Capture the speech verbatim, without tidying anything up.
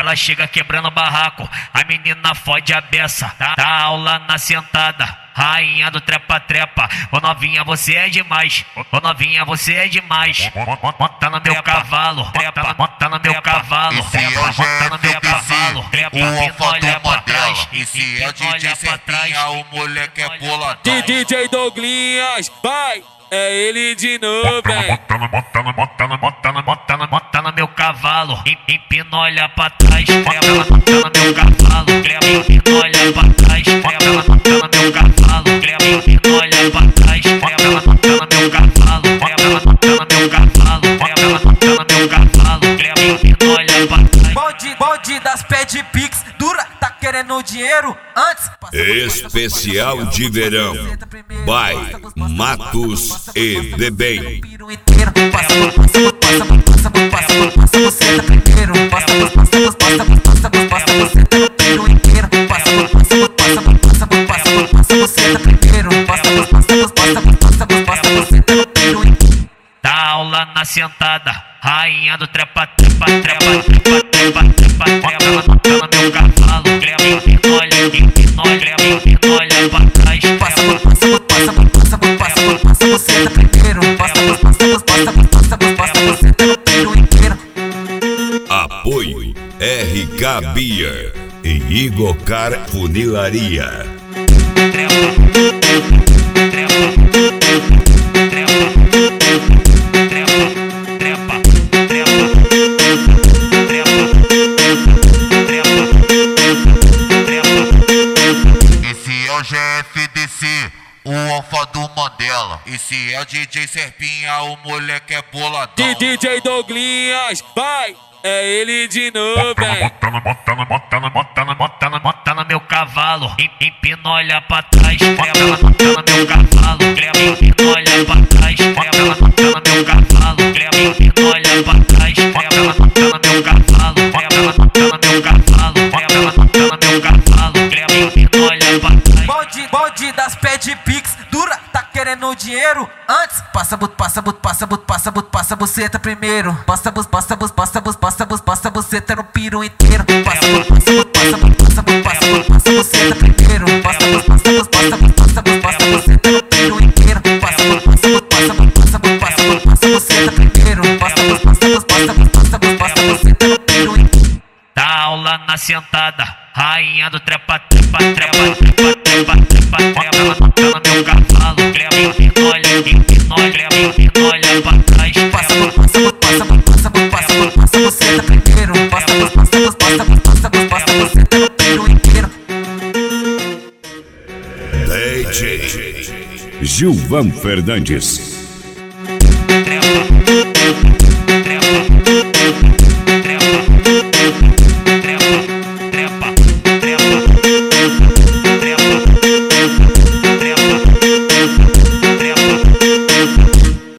ela chega quebrando o barraco. A menina fode a beça, tá, tá aula na sentada. Rainha do trepa-trepa, ô novinha você é demais, ô novinha você é demais. Monta no meu cavalo, trepa, monta no meu cavalo, trepa, monta no meu cavalo, trepa, o olha pra trás. E se é D J Serpinha, o moleque é boladão. D J Douglinhas, vai! É ele de novo, hein? Monta no, monta no, monta no, monta no, monta no, monta no meu cavalo. Empina, olha pra trás, trepa, monta no meu cavalo, trepa, empina, olha pra trás, trepa, monta no meu cavalo, trepa, empina, olha pra trás, trepa, monta no meu cavalo, trepa, monta no meu cavalo, trepa, monta no meu cavalo, trepa, empina, olha pra trás. Bonde, bonde das pé de pix, dura, tá querendo dinheiro antes? Especial de verão, by Matos e Bebem. Passa, passa, passa, passa, passa, passa você tá primeiro. Passa, passa, passa, passa, passa você tá no piro inteiro. Passa, passa, passa, passa, passa, passa você tá primeiro. Passa, passa, passa, passa, passa você tá no piro inteiro. Tá aula na sentada, rainha do trepa, trepa, trepa, trepa, trepa, trepa, trepa, monta no meu cavalo, trepa, empina, olha, empina, olha, empina, olha pra trás. Passa, passa, passa, passa, passa, passa você tá primeiro. Passa, passa, passa, passa, passa você tá no piro inteiro. Apoio R K Beer e Igor Car Funilaria. Esse é o G F D C, o alfa do Mandela. Esse é o D J Serpinha, o moleque é boladão. D J Douglinhas, vai! É ele de novo, hein? Monta no, monta no, monta no, monta no, monta no, monta no meu cavalo. Empina, olha pra trás, trepa, monta no meu cavalo, trepa, empina, olha pra trás, trepa, monta no meu cavalo, trepa, empina, olha pra trás, trepa, monta no meu cavalo, trepa, monta no meu cavalo, trepa, monta no meu cavalo, trepa, empina, olha pra trás. Bonde, bonde das pé de pix, dura, tá querendo dinheiro antes? Passa, but, passa, but, passa, but, passa, but, passa buceta primeiro. Passa, bus, passa, bus, passa, bus, passa, bus, passa buceta no piro inteiro. Passa, but, passa, but, passa, but, passa, but, passa, but, passa buceta primeiro. Passa, bus, passa, bus, passa, bus, passa, bus, passa buceta no piro inteiro. Passa, but, passa, but, passa, but, passa, but, passa, but, passa buceta primeiro. Passa, bus, passa, bus, passa, bus, passa, bus, passa buceta no piro inteiro. Tá aula na sentada, rainha do trepa, trepa, trepa, trepa, trepa, trepa, trepa, monta no meu cavalo, trepa, empina, olha, empina, olha, empina, olha pra trás. Passa, passa, passa, passa, passa, passa você tá primeiro. Passa, passa, passa, passa, passa você tá no piro inteiro. D J Gilvan Fernandes. Trepa,